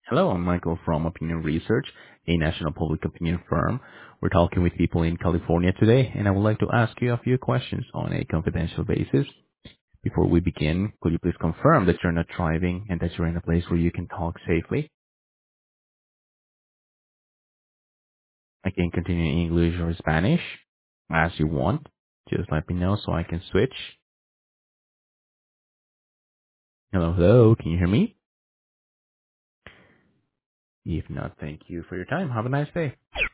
Hello, I'm Michael from Opinion Research, a national public opinion firm. We're talking with people in California today, and I would like to ask you a few questions on a confidential basis. Before we begin, could you please confirm that you're not driving and that you're in a place where you can talk safely? I can continue in English or Spanish as you want. Just let me know so I can switch. Hello, hello, can you hear me? If not, thank you for your time. Have a nice day.